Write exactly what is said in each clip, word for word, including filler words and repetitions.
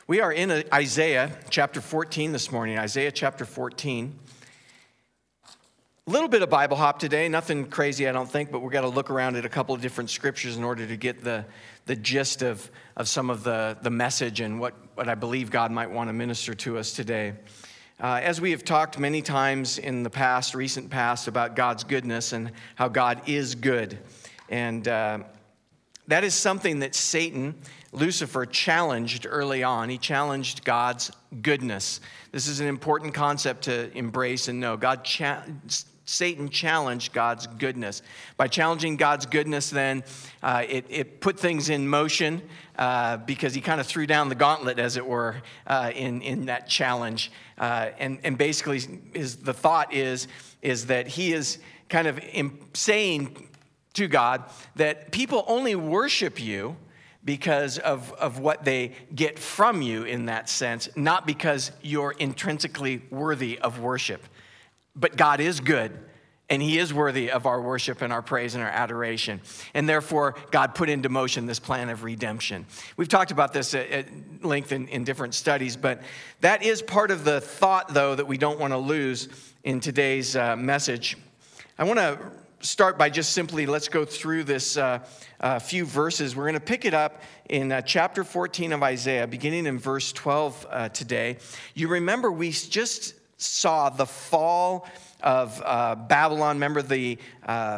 We are in Isaiah chapter fourteen this morning, Isaiah chapter fourteen. A little bit of Bible hop today, nothing crazy I don't think, but we've got to look around at a couple of different scriptures in order to get the, the gist of, of some of the, the message and what, what I believe God might want to minister to us today. Uh, as we have talked many times in the past, recent past, about God's goodness and how God is good. And uh, that is something that Satan, Lucifer, challenged early on. He challenged God's goodness. This is an important concept to embrace and know. God, cha- Satan challenged God's goodness. By challenging God's goodness, then, uh, it, it put things in motion uh, because he kind of threw down the gauntlet, as it were, uh, in, in that challenge. Uh, and, and basically, his, the thought is, is that he is kind of saying to God that people only worship you because of, of what they get from you in that sense, not because you're intrinsically worthy of worship. But God is good, and he is worthy of our worship and our praise and our adoration. And therefore, God put into motion this plan of redemption. We've talked about this at, at length in, in different studies, but that is part of the thought, though, that we don't want to lose in today's uh, message. I want to start by just simply, let's go through this uh, uh, few verses. We're going to pick it up in uh, chapter fourteen of Isaiah, beginning in verse twelve uh, today. You remember we just saw the fall of uh, Babylon. Remember the uh,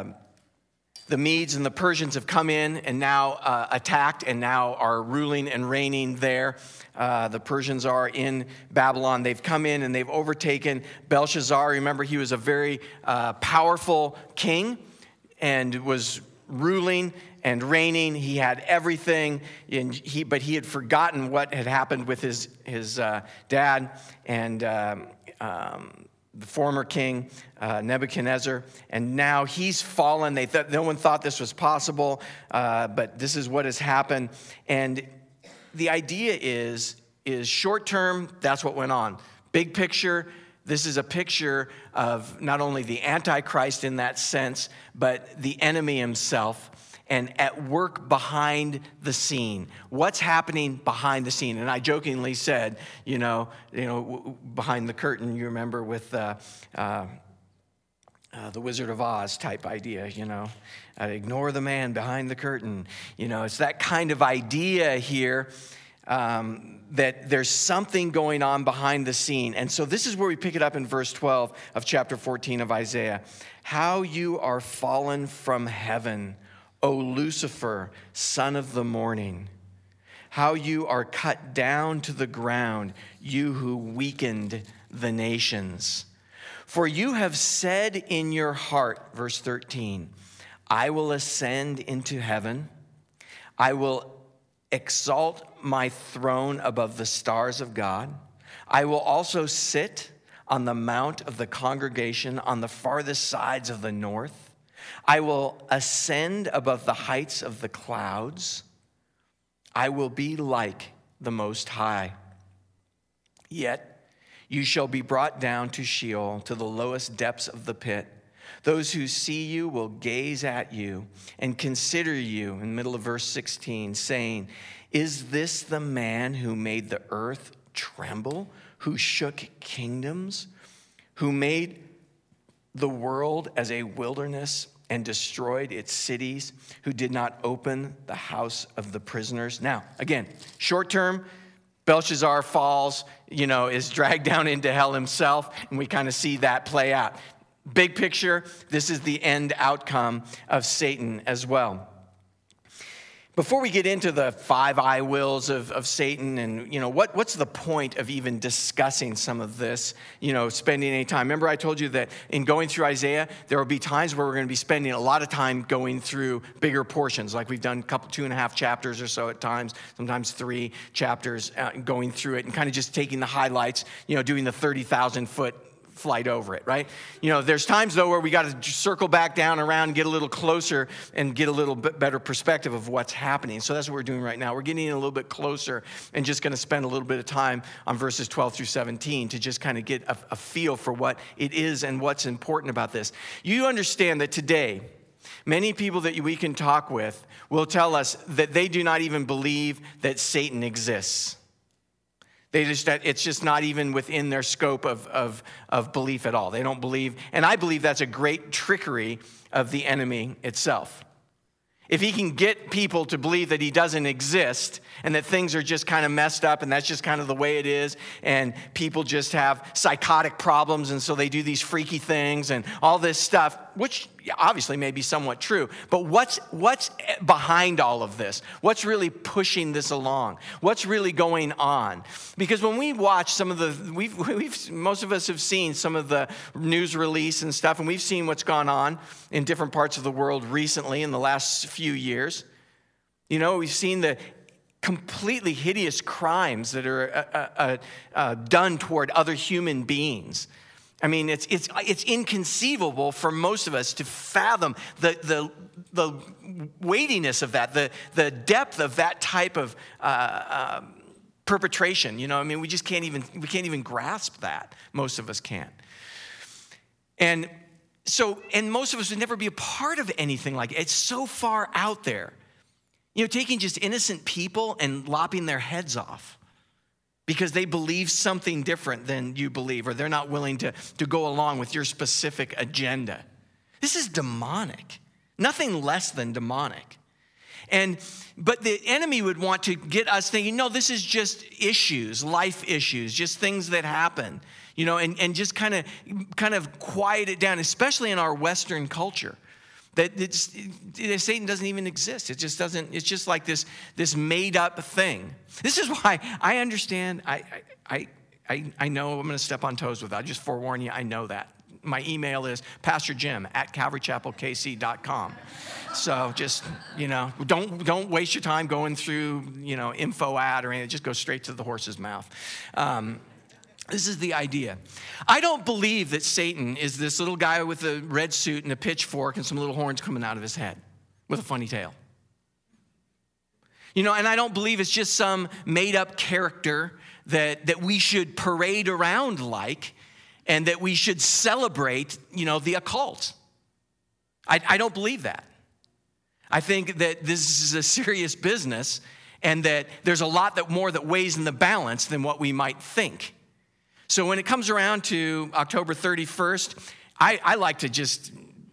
the Medes and the Persians have come in and now uh, attacked and now are ruling and reigning there. Uh, the Persians are in Babylon. They've come in and they've overtaken Belshazzar. Remember, he was a very uh, powerful king and was ruling and reigning. He had everything, and he, but he had forgotten what had happened with his, his uh, dad and um, um, the former king, uh, Nebuchadnezzar, and now he's fallen. They thought, no one thought this was possible, uh, but this is what has happened. And the idea is, is short term, that's what went on. Big picture, this is a picture of not only the Antichrist in that sense, but the enemy himself, and at work behind the scene. What's happening behind the scene? And I jokingly said, you know, you know, behind the curtain, you remember with uh, uh, uh, the Wizard of Oz type idea, you know, uh, ignore the man behind the curtain. You know, it's that kind of idea here. Um, that there's something going on behind the scene. And so this is where we pick it up in verse twelve of chapter fourteen of Isaiah. How you are fallen from heaven, O Lucifer, son of the morning. How you are cut down to the ground, you who weakened the nations. For you have said in your heart, verse thirteen, I will ascend into heaven. I will exalt my throne above the stars of God. I will also sit on the mount of the congregation on the farthest sides of the north. I will ascend above the heights of the clouds. I will be like the Most High. Yet you shall be brought down to Sheol, to the lowest depths of the pit. Those who see you will gaze at you and consider you, in the middle of verse sixteen, saying, is this the man who made the earth tremble, who shook kingdoms, who made the world as a wilderness and destroyed its cities, who did not open the house of the prisoners? Now, again, short term, Belshazzar falls, you know, is dragged down into hell himself, and we kind of see that play out. Big picture, this is the end outcome of Satan as well. Before we get into the five I wills of, of Satan and, you know, what, what's the point of even discussing some of this, you know, spending any time? Remember I told you that in going through Isaiah, there will be times where we're going to be spending a lot of time going through bigger portions, like we've done a couple, two and a half chapters or so at times, sometimes three chapters, uh, going through it and kind of just taking the highlights, you know, doing the thirty thousand foot flight over it, right? You know, there's times, though, where we got to circle back down around and get a little closer and get a little bit better perspective of what's happening. So that's what we're doing right now. We're getting in a little bit closer and just going to spend a little bit of time on verses twelve through seventeen to just kind of get a, a feel for what it is and what's important about this. You understand that today, many people that we can talk with will tell us that they do not even believe that Satan exists. They just, it's just not even within their scope of, of, of belief at all. They don't believe, and I believe that's a great trickery of the enemy itself. If he can get people to believe that he doesn't exist and that things are just kind of messed up and that's just kind of the way it is and people just have psychotic problems and so they do these freaky things and all this stuff, which obviously may be somewhat true, but what's what's behind all of this? What's really pushing this along? What's really going on? Because when we watch some of the, we've, we've most of us have seen some of the news release and stuff, and we've seen what's gone on in different parts of the world recently in the last few years. You know, we've seen the completely hideous crimes that are uh, uh, uh, done toward other human beings. I mean, it's it's it's inconceivable for most of us to fathom the the the weightiness of that, the the depth of that type of uh, uh, perpetration. You know, I mean, we just can't even we can't even grasp that. Most of us can't. And so, and most of us would never be a part of anything like it. It's so far out there. You know, taking just innocent people and lopping their heads off because they believe something different than you believe, or they're not willing to, to go along with your specific agenda. This is demonic, nothing less than demonic. And, but the enemy would want to get us thinking, no, this is just issues, life issues, just things that happen, you know, and, and just kind of, kind of quiet it down, especially in our Western culture. That it's, it, Satan doesn't even exist. It just doesn't, it's just like this, this made up thing. This is why I understand, I, I, I, I know I'm gonna step on toes with that. I just forewarn you, I know that. My email is pastor jim at calvary chapel k c dot com. So just, you know, don't, don't waste your time going through, you know, info ad or anything, just go straight to the horse's mouth. Um, This is the idea. I don't believe that Satan is this little guy with a red suit and a pitchfork and some little horns coming out of his head with a funny tail. You know, and I don't believe it's just some made-up character that, that we should parade around like and that we should celebrate, you know, the occult. I, I don't believe that. I think that this is a serious business and that there's a lot that more that weighs in the balance than what we might think. So when it comes around to October thirty-first, I, I like to just,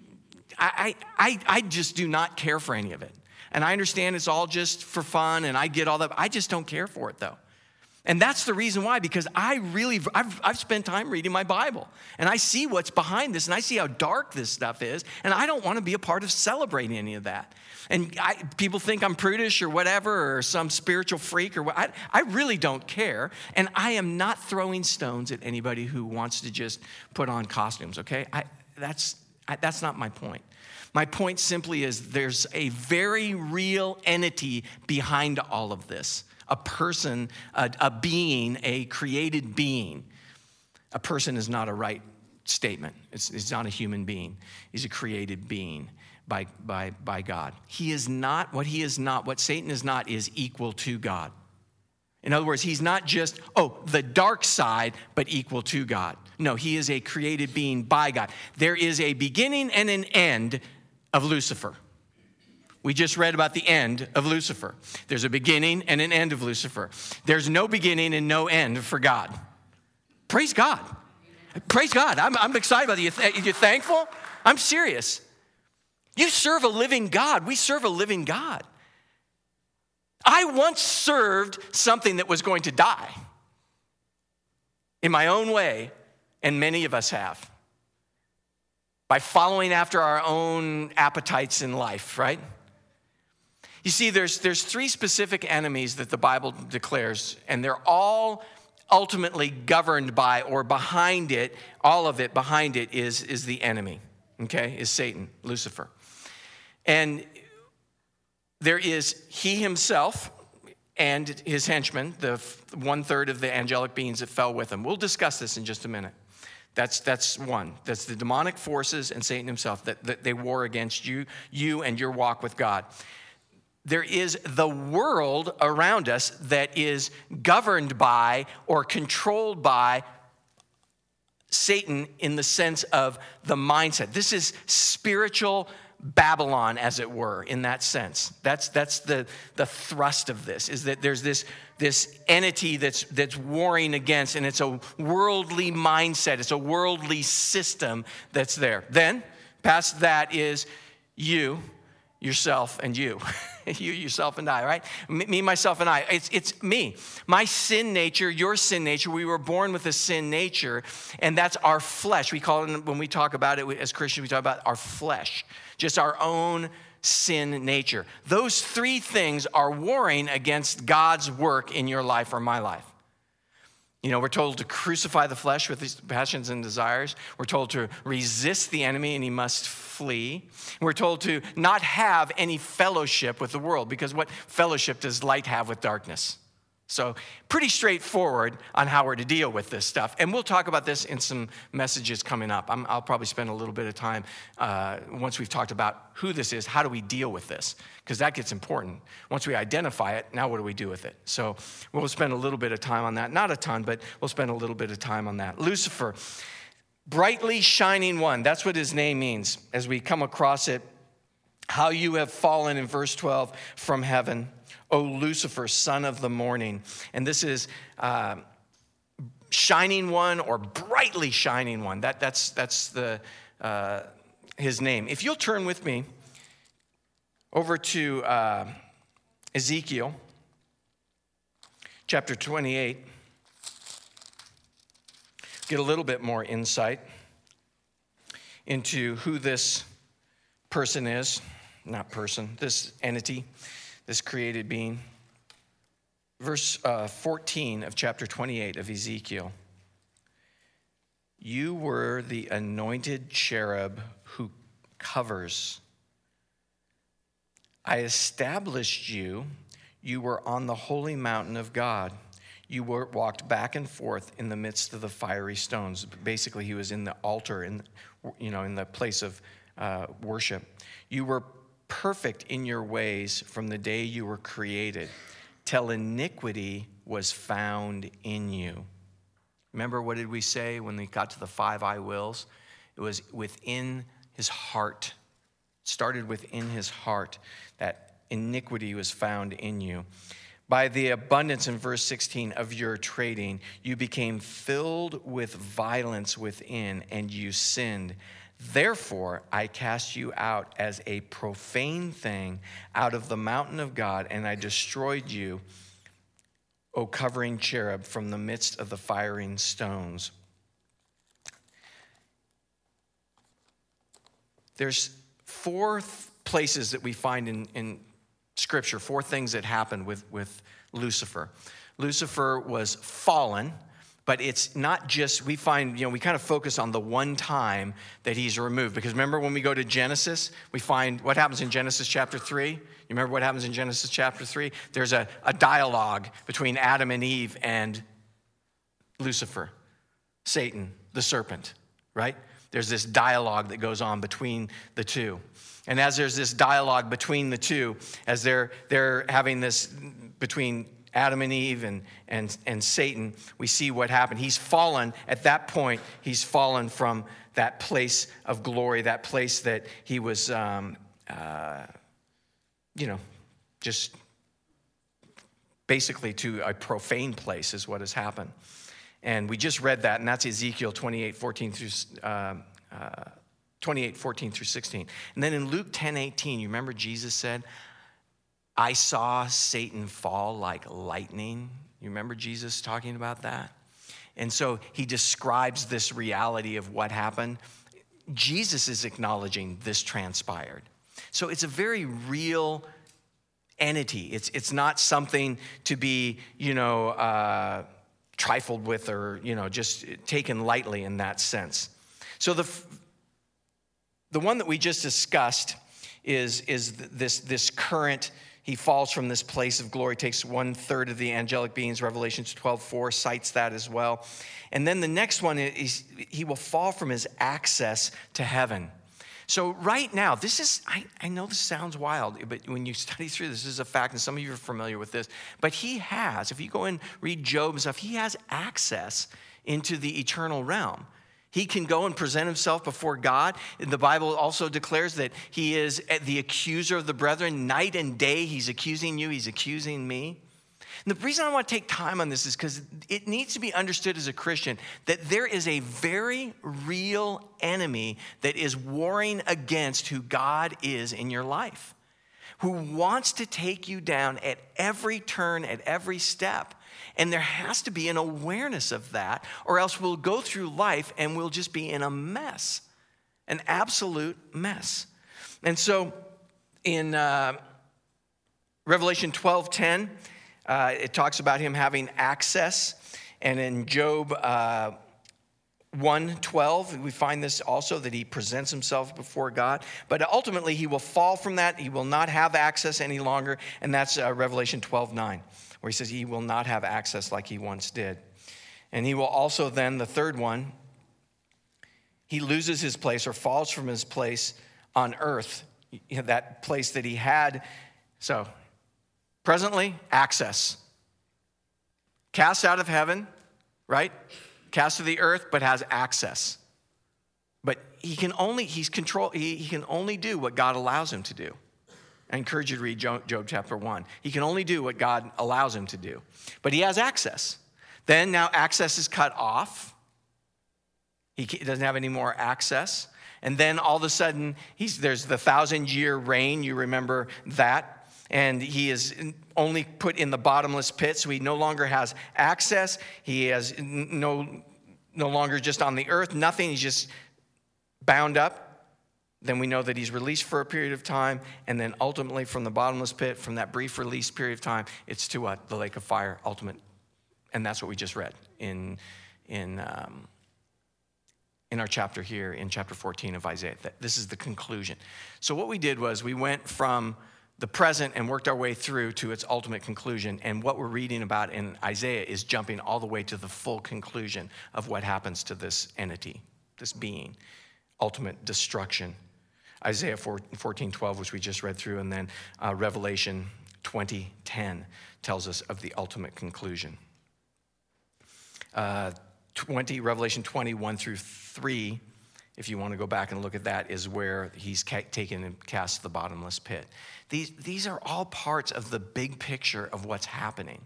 I, I, I just do not care for any of it. And I understand it's all just for fun and I get all that. I just don't care for it though. And that's the reason why, because I really, I've, I've spent time reading my Bible and I see what's behind this and I see how dark this stuff is. And I don't want to be a part of celebrating any of that. And I, people think I'm prudish or whatever, or some spiritual freak or what. I, I really don't care. And I am not throwing stones at anybody who wants to just put on costumes, okay? I, that's, I, that's not my point. My point simply is there's a very real entity behind all of this. A person, a, a being, a created being. A person is not a right statement. It's, it's not a human being. He's a created being by, by, by God. He is not, what he is not, what Satan is not, is equal to God. In other words, he's not just, oh, the dark side, but equal to God. No, he is a created being by God. There is a beginning and an end of Lucifer. We just read about the end of Lucifer. There's a beginning and an end of Lucifer. There's no beginning and no end for God. Praise God. Praise God. I'm, I'm excited about it. You th- you're thankful? I'm serious. You serve a living God. We serve a living God. I once served something that was going to die in my own way, and many of us have, by following after our own appetites in life, right? You see, there's, there's three specific enemies that the Bible declares, and they're all ultimately governed by, or behind it, all of it behind it is, is the enemy, okay, is Satan, Lucifer. And there is he himself and his henchmen, the one-third of the angelic beings that fell with him. We'll discuss this in just a minute. That's that's one. That's the demonic forces and Satan himself, that, that they war against you, you and your walk with God. There is the world around us that is governed by or controlled by Satan in the sense of the mindset. This is spiritual Babylon, as it were, in that sense. That's, that's the, the thrust of this, is that there's this, this entity that's, that's warring against, and it's a worldly mindset. It's a worldly system that's there. Then, past that is you, yourself, and you. You, yourself, and I, right? Me, myself, and I. It's, it's me. My sin nature, your sin nature. We were born with a sin nature, and that's our flesh. We call it, when we talk about it as Christians, we talk about our flesh, just our own sin nature. Those three things are warring against God's work in your life or my life. You know, we're told to crucify the flesh with its passions and desires. We're told to resist the enemy and he must flee. We're told to not have any fellowship with the world, because what fellowship does light have with darkness? So pretty straightforward on how we're to deal with this stuff. And we'll talk about this in some messages coming up. I'm, I'll probably spend a little bit of time uh, once we've talked about who this is, how do we deal with this? Because that gets important. Once we identify it, now what do we do with it? So we'll spend a little bit of time on that. Not a ton, but we'll spend a little bit of time on that. Lucifer, brightly shining one. That's what his name means as we come across it. How you have fallen in verse twelve from heaven, O Lucifer, son of the morning. And this is uh, shining one or brightly shining one. That, that's that's the uh, his name. If you'll turn with me over to uh, Ezekiel chapter twenty-eight, get a little bit more insight into who this person is. Not person, this entity, this created being. Verse uh, fourteen of chapter twenty-eight of Ezekiel. You were the anointed cherub who covers. I established you. You were on the holy mountain of God. You were, walked back and forth in the midst of the fiery stones. Basically, he was in the altar, in, you know, in the place of uh, worship. You were perfect in your ways from the day you were created, till iniquity was found in you. Remember, what did we say when we got to the five I wills? It was within his heart. It started within his heart that iniquity was found in you. By the abundance in verse sixteen of your trading, you became filled with violence within, and you sinned. Therefore, I cast you out as a profane thing out of the mountain of God, and I destroyed you, O covering cherub, from the midst of the firing stones. There's four th- places that we find in, in Scripture, four things that happened with, with Lucifer. Lucifer was fallen. But it's not just, we find, you know, we kind of focus on the one time that he's removed. Because remember when we go to Genesis, we find what happens in Genesis chapter three? You remember what happens in Genesis chapter three? There's a, a dialogue between Adam and Eve and Lucifer, Satan, the serpent, right? There's this dialogue that goes on between the two. And as there's this dialogue between the two, as they're, they're having this between Adam and Eve and, and, and Satan, we see what happened. He's fallen. At that point, he's fallen from that place of glory, that place that he was, um, uh, you know, just basically to a profane place is what has happened. And we just read that, and that's Ezekiel twenty-eight, fourteen through, uh, uh, twenty-eight, fourteen through sixteen. And then in Luke ten, eighteen, you remember Jesus said, I saw Satan fall like lightning. You remember Jesus talking about that? And so he describes this reality of what happened. Jesus is acknowledging this transpired. So it's a very real entity. It's, it's not something to be, you know, uh, trifled with or, you know, just taken lightly in that sense. So the, the one that we just discussed is, is this, this current. He falls from this place of glory, takes one third of the angelic beings. Revelation twelve four cites that as well. And then the next one is he will fall from his access to heaven. So right now, this is, I, I know this sounds wild, but when you study through this, this is a fact, and some of you are familiar with this. But he has, if you go and read Job and stuff, he has access into the eternal realm. He can go and present himself before God. The Bible also declares that he is the accuser of the brethren. Night and day, he's accusing you, he's accusing me. And the reason I want to take time on this is because it needs to be understood as a Christian that there is a very real enemy that is warring against who God is in your life, who wants to take you down at every turn, at every step. And there has to be an awareness of that, or else we'll go through life and we'll just be in a mess, an absolute mess. And so in uh, Revelation twelve ten, uh, it talks about him having access. And in Job uh, one twelve, we find this also, that he presents himself before God. But ultimately, he will fall from that. He will not have access any longer. And that's uh, Revelation twelve nine. Where he says he will not have access like he once did. And he will also then, the third one, he loses his place or falls from his place on earth, that place that he had. So, presently, access. Cast out of heaven, right? Cast to the earth, but has access. But he can only, he's control, he, he can only do what God allows him to do. I encourage you to read Job chapter one. He can only do what God allows him to do. But he has access. Then now access is cut off. He doesn't have any more access. And then all of a sudden, he's, there's the thousand-year reign. You remember that. And he is only put in the bottomless pit, so he no longer has access. He has no, no longer just on the earth, nothing. He's just bound up. Then we know that he's released for a period of time, and then ultimately from the bottomless pit, from that brief release period of time, it's to what? The lake of fire, ultimate. And that's what we just read in, in, um, in our chapter here, in chapter fourteen of Isaiah. That this is the conclusion. So what we did was we went from the present and worked our way through to its ultimate conclusion. And what we're reading about in Isaiah is jumping all the way to the full conclusion of what happens to this entity, this being, ultimate destruction. Isaiah fourteen twelve, which we just read through, and then uh, Revelation twenty ten tells us of the ultimate conclusion. Uh, twenty, Revelation twenty, one through three, if you want to go back and look at that, is where he's ca- taken and cast the bottomless pit. These, these are all parts of the big picture of what's happening.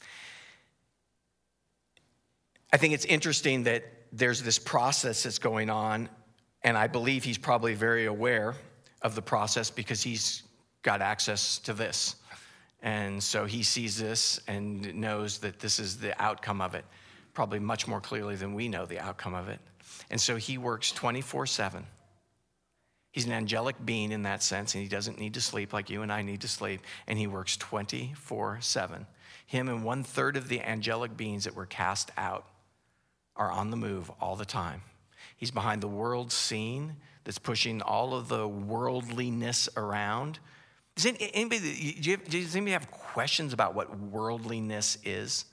I think it's interesting that there's this process that's going on. And I believe he's probably very aware of the process because he's got access to this. And so he sees this and knows that this is the outcome of it, probably much more clearly than we know the outcome of it. And so he works twenty-four seven. He's an angelic being in that sense, and he doesn't need to sleep like you and I need to sleep. And he works twenty-four seven. Him and one third of the angelic beings that were cast out are on the move all the time. He's behind the world scene that's pushing all of the worldliness around. Does anybody, do you have, does anybody have questions about what worldliness is?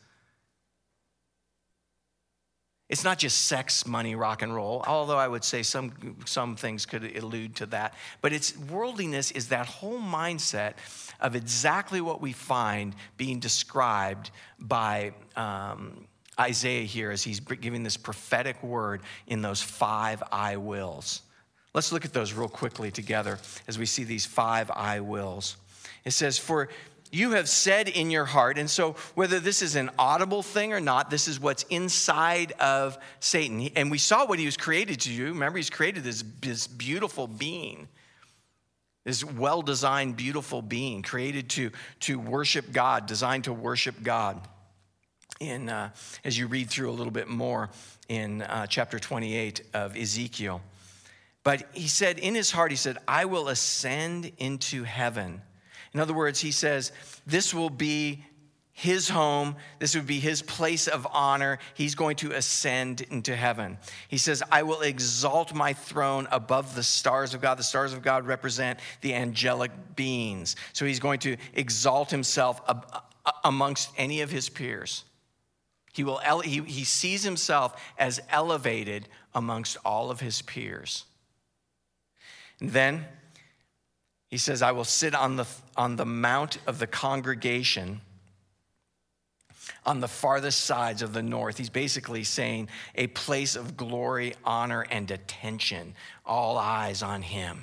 It's not just sex, money, rock and roll, although I would say some, some things could allude to that. But it's worldliness is that whole mindset of exactly what we find being described by um, Isaiah here as he's giving this prophetic word in those five I wills. Let's look at those real quickly together as we see these five I wills. It says, for you have said in your heart, and so whether this is an audible thing or not, this is what's inside of Satan. And we saw what he was created to do. Remember, he's created this, this beautiful being, this well-designed, beautiful being, created to, to worship God, designed to worship God. In, uh, as you read through a little bit more in uh, chapter twenty-eight of Ezekiel. But he said in his heart, he said, I will ascend into heaven. In other words, he says, this will be his home. This would be his place of honor. He's going to ascend into heaven. He says, I will exalt my throne above the stars of God. The stars of God represent the angelic beings. So he's going to exalt himself ab- amongst any of his peers. He will. Ele- he, he sees himself as elevated amongst all of his peers. And then he says, I will sit on the, on the mount of the congregation on the farthest sides of the north. He's basically saying a place of glory, honor, and attention. All eyes on him.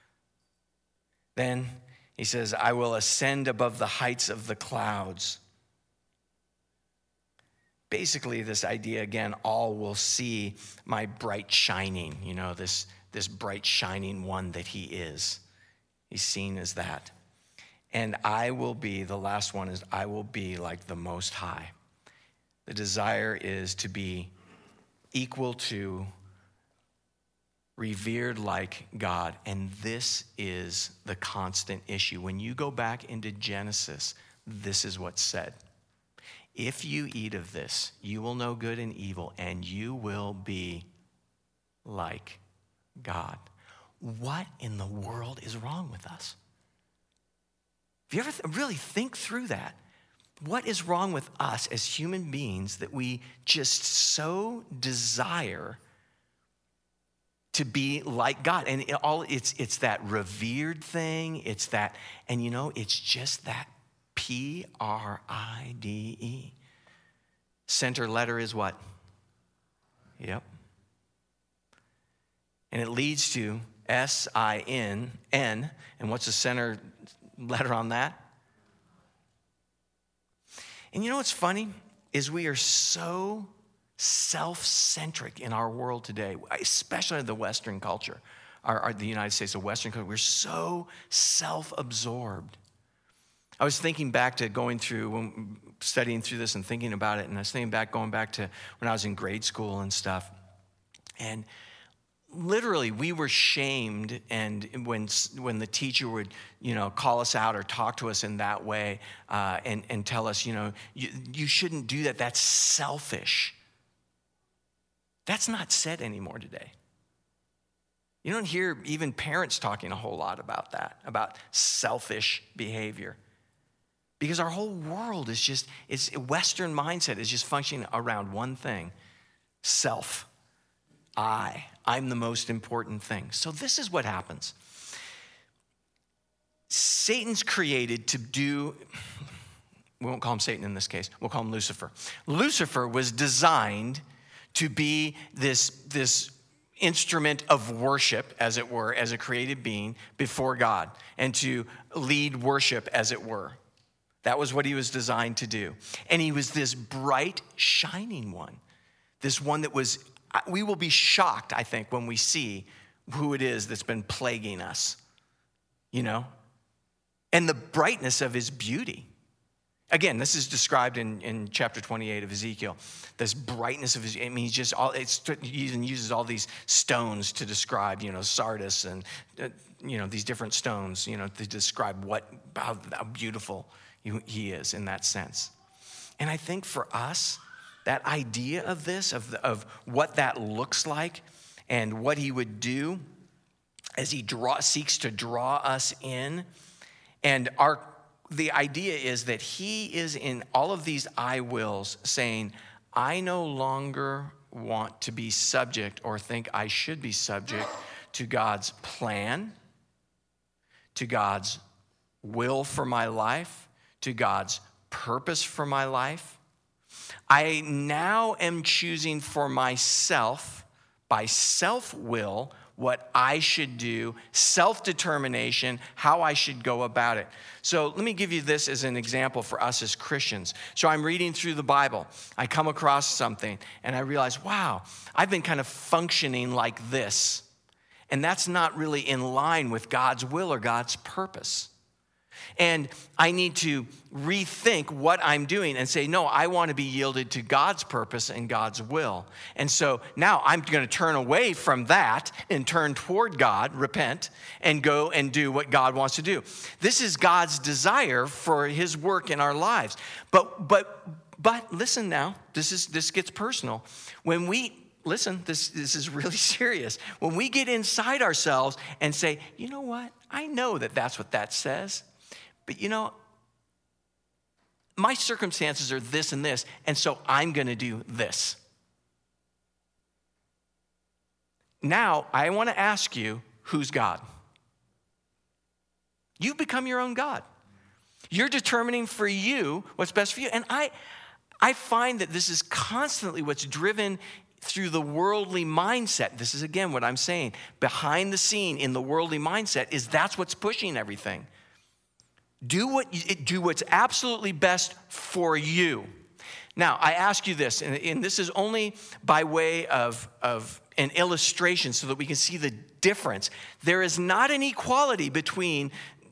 Then he says, I will ascend above the heights of the clouds. Basically, this idea, again, all will see my bright shining, you know, this, this bright shining one that he is. He's seen as that. And I will be, the last one is, I will be like the Most High. The desire is to be equal to, revered like God. And this is the constant issue. When you go back into Genesis, this is what's said. If you eat of this, you will know good and evil, and you will be like God. What in the world is wrong with us? If you ever th- really think through that, what is wrong with us as human beings that we just so desire to be like God? And it all it's it's that revered thing, it's that, and you know, it's just that P R I D E. Center letter is what? Yep. And it leads to S I N N. And what's the center letter on that? And you know what's funny? Is we are so self-centric in our world today, especially the Western culture, our, our, the United States, the Western culture. We're so self-absorbed. I was thinking back to going through, when studying through this and thinking about it, and I was thinking back, going back to when I was in grade school and stuff. And literally, we were shamed, and when when the teacher would, you know, call us out or talk to us in that way, uh, and and tell us, you know, you, you shouldn't do that. That's selfish. That's not said anymore today. You don't hear even parents talking a whole lot about that, about selfish behavior. Because our whole world is just, it's Western mindset is just functioning around one thing: self. I. I'm the most important thing. So this is what happens. Satan's created to do, we won't call him Satan in this case, we'll call him Lucifer. Lucifer was designed to be this, this instrument of worship, as it were, as a created being before God, and to lead worship, as it were. That was what he was designed to do. And he was this bright, shining one. This one that was, we will be shocked, I think, when we see who it is that's been plaguing us, you know? And the brightness of his beauty. Again, this is described in, in chapter twenty-eight of Ezekiel. This brightness of his, I mean, he's just all, it's, he uses all these stones to describe, you know, sardis and, uh, you know, these different stones, you know, to describe what, how, how beautiful he is in that sense. And I think for us, that idea of this, of, the, of what that looks like and what he would do as he draw, seeks to draw us in. And our the idea is that he is in all of these I wills saying, I no longer want to be subject or think I should be subject to God's plan, to God's will for my life, to God's purpose for my life. I now am choosing for myself, by self-will, what I should do, self-determination, how I should go about it. So let me give you this as an example for us as Christians. So I'm reading through the Bible. I come across something, and I realize, wow, I've been kind of functioning like this. And that's not really in line with God's will or God's purpose. And I need to rethink what I'm doing and say, no, I want to be yielded to God's purpose and God's will. And so now I'm going to turn away from that and turn toward God, repent, and go and do what God wants to do. This is God's desire for his work in our lives. But but but listen now, this is this gets personal. When we Listen, this, this is really serious. When we get inside ourselves and say, you know what? I know that that's what that says. But you know, my circumstances are this and this, and so I'm going to do this. Now, I want to ask you, who's God? You've become your own God. You're determining for you what's best for you. And I, I find that this is constantly what's driven through the worldly mindset. This is, again, what I'm saying. Behind the scene in the worldly mindset is that's what's pushing everything. Do what do what's absolutely best for you. Now, I ask you this, and, and this is only by way of, of an illustration so that we can see the difference. There is not an equality between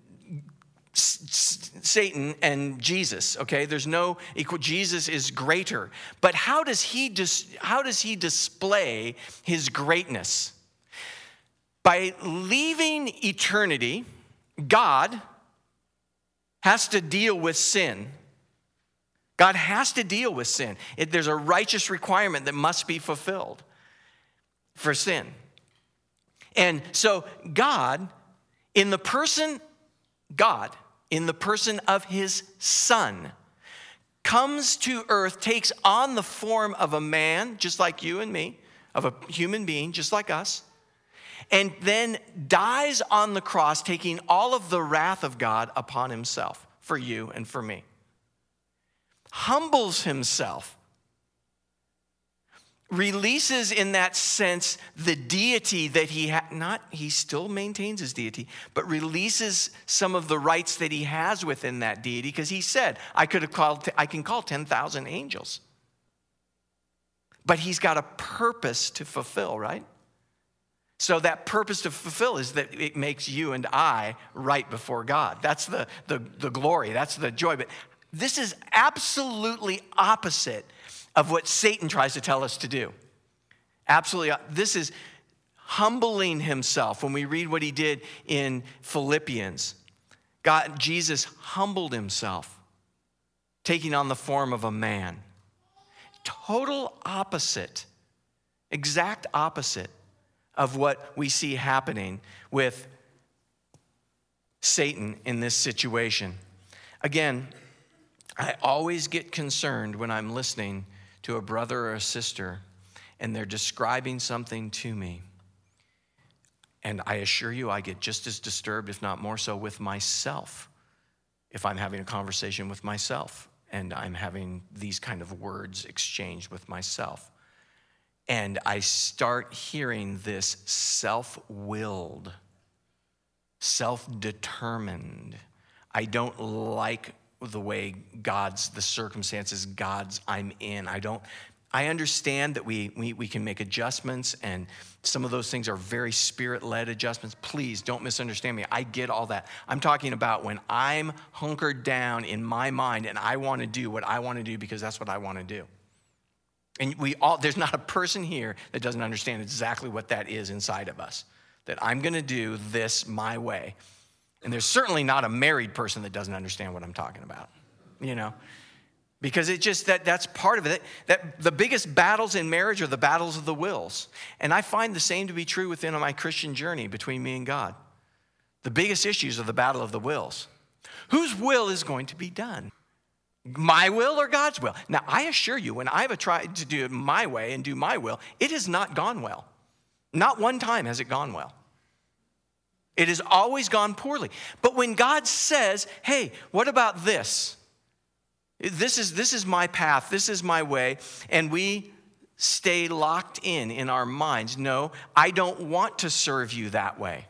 Satan and Jesus, okay? There's no equal. Jesus is greater. But how does he dis, how does he display his greatness? By leaving eternity, God has to deal with sin. God has to deal with sin. It, there's a righteous requirement that must be fulfilled for sin. And so God, in the person, God, in the person of his Son, comes to earth, takes on the form of a man, just like you and me, of a human being, just like us, and then dies on the cross, taking all of the wrath of God upon himself for you and for me. Humbles himself, releases in that sense the deity that he had, not, he still maintains his deity, but releases some of the rights that he has within that deity, because he said, I could have called, I can call ten thousand angels. But he's got a purpose to fulfill, right? So that purpose to fulfill is that it makes you and I right before God. That's the, the, the glory, that's the joy. But this is absolutely opposite of what Satan tries to tell us to do. Absolutely. This is humbling himself. When we read what he did in Philippians, God, Jesus humbled himself, taking on the form of a man. Total opposite, exact opposite of what we see happening with Satan in this situation. Again, I always get concerned when I'm listening to a brother or a sister and they're describing something to me. And I assure you, I get just as disturbed, if not more so, with myself if I'm having a conversation with myself and I'm having these kind of words exchanged with myself. And I start hearing this self-willed, self-determined. I don't like the way God's, the circumstances God's I'm in. I don't, I understand that we, we, we can make adjustments, and some of those things are very spirit-led adjustments. Please don't misunderstand me. I get all that. I'm talking about when I'm hunkered down in my mind and I want to do what I want to do because that's what I want to do. And we all, there's not a person here that doesn't understand exactly what that is inside of us, that I'm going to do this my way. And there's certainly not a married person that doesn't understand what I'm talking about, you know, because it just, that that's part of it. That the biggest battles in marriage are the battles of the wills. And I find the same to be true within my Christian journey between me and God. The biggest issues are the battle of the wills. Whose will is going to be done? My will or God's will? Now, I assure you, when I've tried to do it my way and do my will, it has not gone well. Not one time has it gone well. It has always gone poorly. But when God says, hey, what about this? This is, this is my path, this is my way, and we stay locked in in our minds. No, I don't want to serve you that way.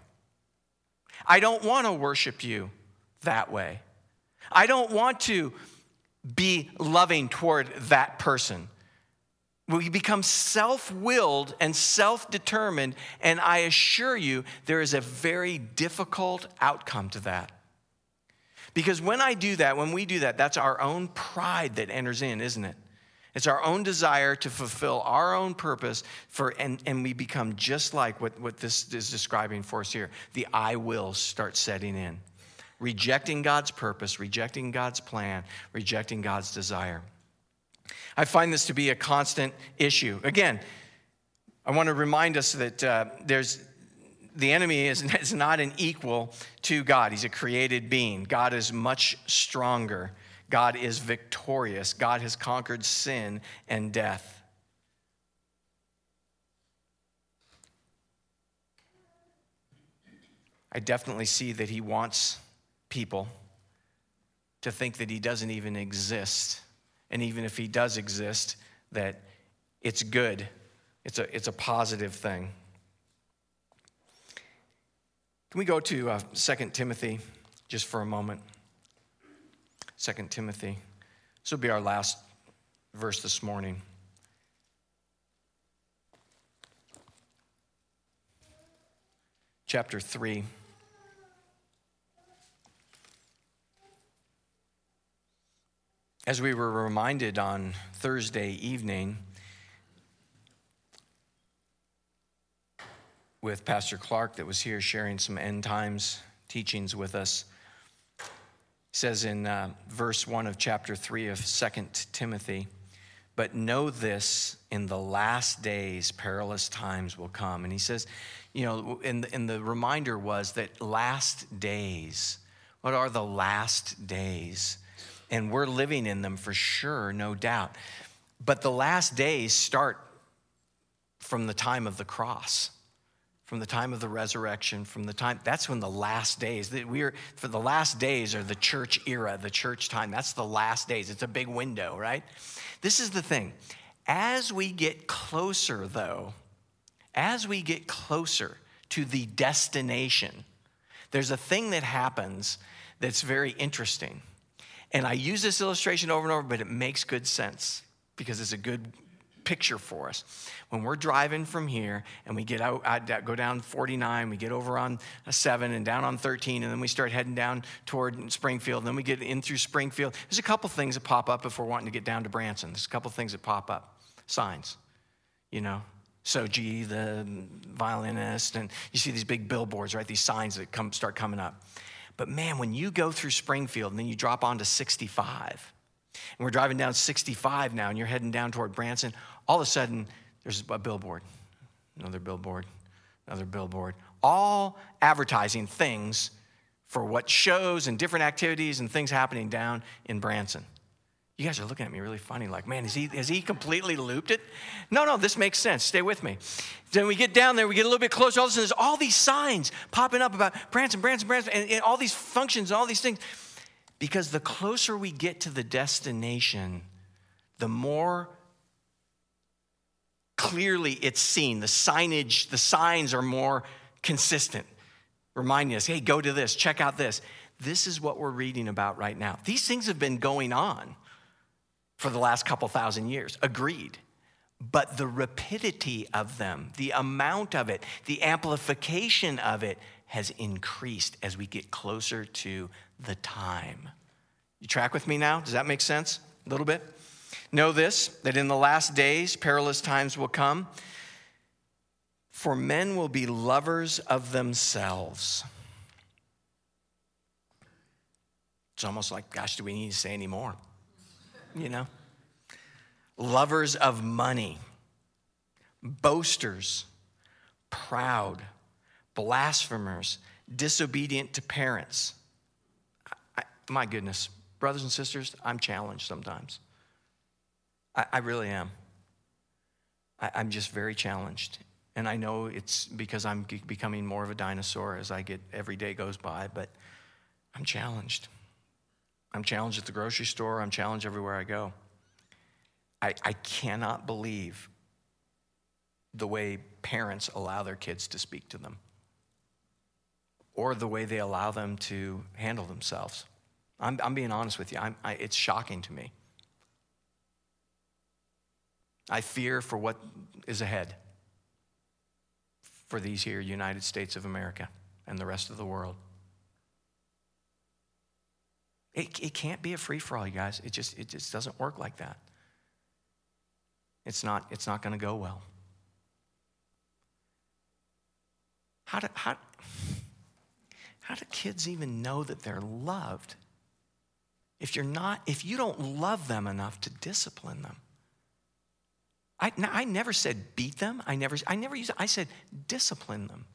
I don't want to worship you that way. I don't want to be loving toward that person. We become self-willed and self-determined, and I assure you there is a very difficult outcome to that. Because when I do that, when we do that, that's our own pride that enters in, isn't it? It's our own desire to fulfill our own purpose, for, and, and we become just like what, what this is describing for us here. The I wills start setting in. Rejecting God's purpose, rejecting God's plan, rejecting God's desire. I find this to be a constant issue. Again, I want to remind us that uh, there's the enemy is, is not an equal to God. He's a created being. God is much stronger. God is victorious. God has conquered sin and death. I definitely see that he wants people to think that he doesn't even exist And even if he does exist, that it's good. It's a, it's a positive thing. Can we go to uh, Second Timothy just for a moment? Second Timothy. This will be our last verse this morning. Chapter three. As we were reminded on Thursday evening with Pastor Clark that was here sharing some end times teachings with us, it says in uh, verse one of chapter three of Second Timothy, "But know this, in the last days perilous times will come." And he says, you know, and, and the reminder was that last days, what are the last days? And we're living in them for sure, no doubt. But the last days start from the time of the cross, from the time of the resurrection, from the time, that's when the last days, we are, for the last days are the church era, the church time. That's the last days. It's a big window, right? This is the thing. As we get closer, though, as we get closer to the destination, there's a thing that happens that's very interesting. And I use this illustration over and over, but it makes good sense because it's a good picture for us. When we're driving from here and we get out, I go down forty-nine, we get over on seven and down on thirteen, and then we start heading down toward Springfield, and then we get in through Springfield. There's a couple things that pop up if we're wanting to get down to Branson. There's a couple things that pop up. Signs, you know. Soji, the violinist, and you see these big billboards, right? These signs that come start coming up. But man, when you go through Springfield and then you drop onto sixty-five, and we're driving down sixty-five now and you're heading down toward Branson, all of a sudden there's a billboard, another billboard, another billboard, all advertising things for what shows and different activities and things happening down in Branson. You guys are looking at me really funny, like, man, is he, has he completely looped it? No, no, this makes sense. Stay with me. Then we get down there, we get a little bit closer. All of a sudden, there's all these signs popping up about Branson, Branson, Branson, and, and all these functions, all these things. Because the closer we get to the destination, the more clearly it's seen. The signage, the signs are more consistent, reminding us, hey, go to this, check out this. This is what we're reading about right now. These things have been going on for the last couple thousand years, agreed. But the rapidity of them, the amount of it, the amplification of it has increased as we get closer to the time. You track with me now? Does that make sense? A little bit? Know this, that in the last days, perilous times will come. For men will be lovers of themselves. It's almost like, gosh, do we need to say any more? You know? Lovers of money, boasters, proud, blasphemers, disobedient to parents. I, my goodness, brothers and sisters, I'm challenged sometimes. I, I really am. I, I'm just very challenged. And I know it's because I'm becoming more of a dinosaur as I get, every day goes by, but I'm challenged. I'm challenged at the grocery store. I'm challenged everywhere I go. I, I cannot believe the way parents allow their kids to speak to them or the way they allow them to handle themselves. I'm, I'm being honest with you. I'm, I, it's shocking to me. I fear for what is ahead for these here United States of America and the rest of the world. It, it can't be a free-for-all, you guys. It just, it just doesn't work like that. It's not, it's not going to go well. How do, how, how do kids even know that they're loved if you're not, if you don't love them enough to discipline them? I, I never said beat them. I never, I never used, I said discipline them.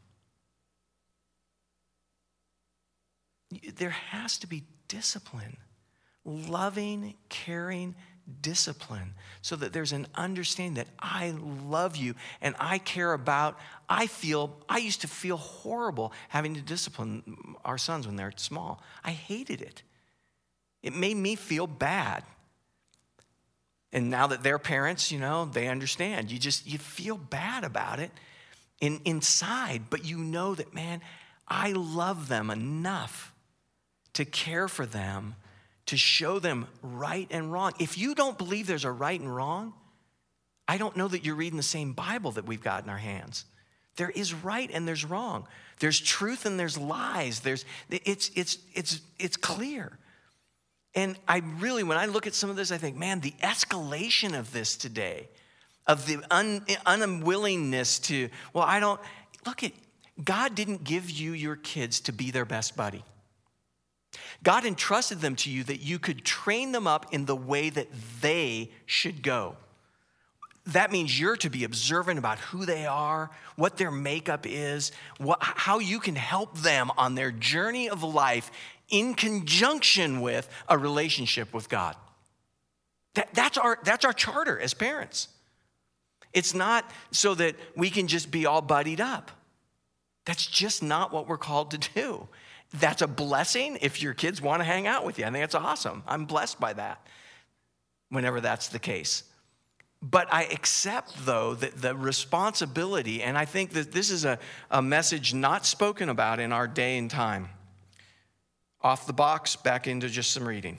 There has to be discipline, loving, caring discipline, so that there's an understanding that I love you and I care about, I feel, I used to feel horrible having to discipline our sons when they're small. I hated it. It made me feel bad. And now that they're parents, you know, they understand. You just, you feel bad about it in, inside, but you know that, man, I love them enough to care for them, to show them right and wrong. If you don't believe there's a right and wrong, I don't know that you're reading the same Bible that we've got in our hands. There is right and there's wrong. There's truth and there's lies. There's, it's, it's, it's, it's clear. And I really, when I look at some of this, I think, man, the escalation of this today, of the un, unwillingness to, well, I don't, look at, God didn't give you your kids to be their best buddy. God entrusted them to you that you could train them up in the way that they should go. That means you're to be observant about who they are, what their makeup is, what, how you can help them on their journey of life in conjunction with a relationship with God. That, that's our, that's our charter as parents. It's not so that we can just be all buddied up. That's just not what we're called to do. That's a blessing if your kids want to hang out with you. I think that's awesome. I'm blessed by that whenever that's the case. But I accept, though, that the responsibility, and I think that this is a, a message not spoken about in our day and time. Off the box, back into just some reading.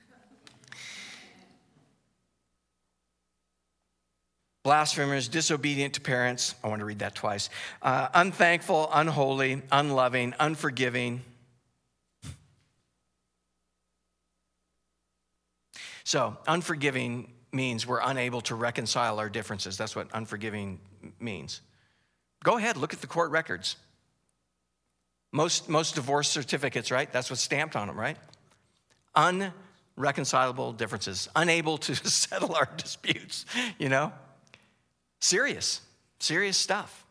Blasphemers, disobedient to parents. I want to read that twice. Uh, unthankful, unholy, unloving, unforgiving. So, unforgiving means we're unable to reconcile our differences. That's what unforgiving means. Go ahead, look at the court records. Most, most divorce certificates, right? That's what's stamped on them, right? Unreconcilable differences. Unable to settle our disputes, you know? Serious, serious stuff.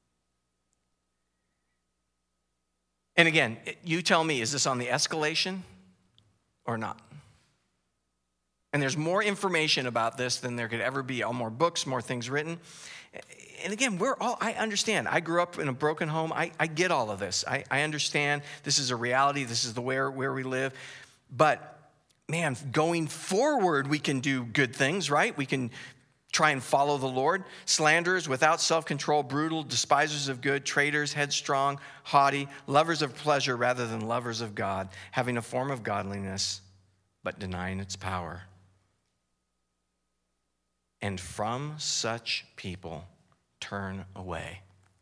And again, you tell me, is this on the escalation or not? And there's more information about this than there could ever be. All more books, more things written. And again, we're all, I understand. I grew up in a broken home. I, I get all of this. I, I understand this is a reality. This is the where, where we live. But man, going forward, we can do good things, right? We can try and follow the Lord. Slanderers, without self-control, brutal, despisers of good, traitors, headstrong, haughty, lovers of pleasure rather than lovers of God, having a form of godliness, but denying its power. And from such people, turn away.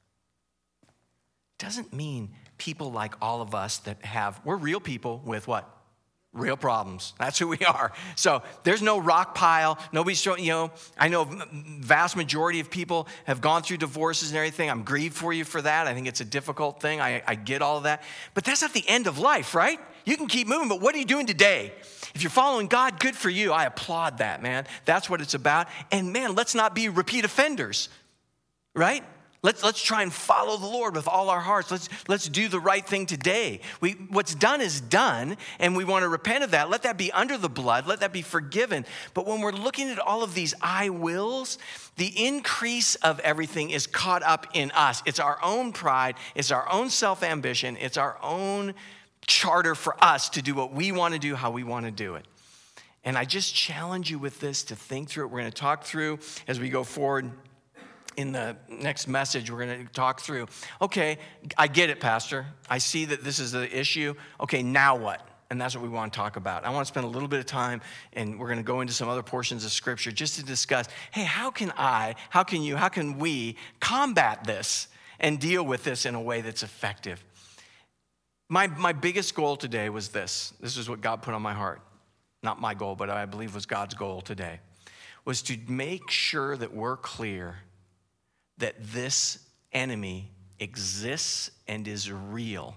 Doesn't mean people like all of us that have, we're real people with what? Real problems. That's who we are. So there's no rock pile. Nobody's showing, you know, I know vast majority of people have gone through divorces and everything. I'm grieved for you for that. I think it's a difficult thing. I, I get all of that. But that's not the end of life, right? You can keep moving, but what are you doing today? If you're following God, good for you. I applaud that, man. That's what it's about. And man, let's not be repeat offenders, right? Let's, let's try and follow the Lord with all our hearts. Let's, let's do the right thing today. We, what's done is done, and we want to repent of that. Let that be under the blood. Let that be forgiven. But when we're looking at all of these I wills, the increase of everything is caught up in us. It's our own pride. It's our own self-ambition. It's our own charter for us to do what we want to do, how we want to do it. And I just challenge you with this to think through it. We're going to talk through as we go forward. In the next message, we're going to talk through, okay, I get it, Pastor. I see that this is the issue. Okay, now what? And that's what we want to talk about. I want to spend a little bit of time, and we're going to go into some other portions of Scripture just to discuss, hey, how can I, how can you, how can we combat this and deal with this in a way that's effective? My, my biggest goal today was this. This is what God put on my heart. Not my goal, but I believe was God's goal today, was to make sure that we're clear that this enemy exists and is real.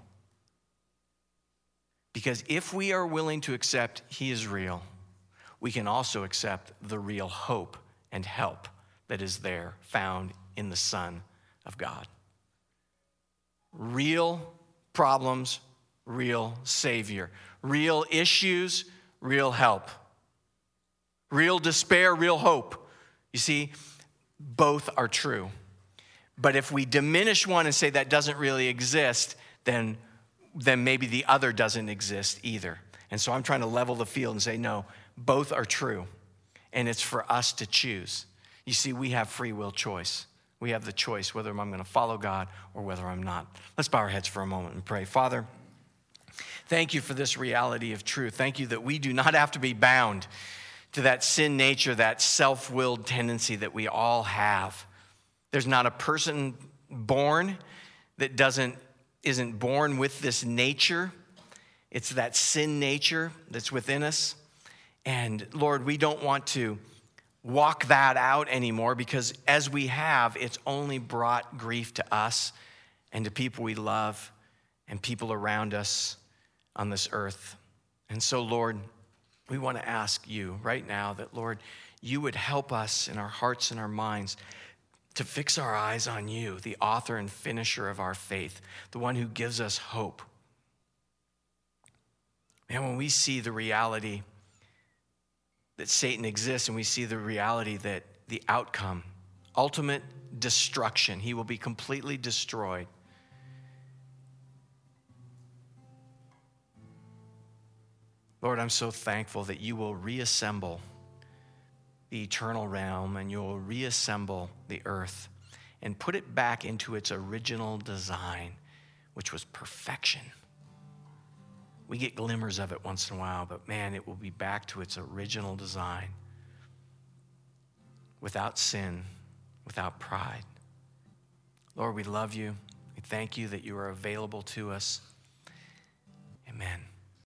Because if we are willing to accept he is real, we can also accept the real hope and help that is there, found in the Son of God. Real problems, real Savior. Real issues, real help. Real despair, real hope. You see, both are true. But if we diminish one and say that doesn't really exist, then, then maybe the other doesn't exist either. And so I'm trying to level the field and say, no, both are true. and it's for us to choose. You see, we have free will choice. We have the choice whether I'm going to follow God or whether I'm not. Let's bow our heads for a moment and pray. Father, thank you for this reality of truth. Thank you that we do not have to be bound to that sin nature, that self-willed tendency that we all have. There's not a person born that doesn't isn't born with this nature. It's that sin nature that's within us. And Lord, we don't want to walk that out anymore, because as we have, it's only brought grief to us and to people we love and people around us on this earth. And so, Lord, we want to ask you right now that, Lord, you would help us in our hearts and our minds to fix our eyes on you, the author and finisher of our faith, the one who gives us hope. And when we see the reality that Satan exists, and we see the reality that the outcome, ultimate destruction, he will be completely destroyed. Lord, I'm so thankful that you will reassemble the eternal realm, and you will reassemble the earth and put it back into its original design, which was perfection. We get glimmers of it once in a while, but man, it will be back to its original design, without sin, without pride. Lord, we love you. We thank you that you are available to us. Amen.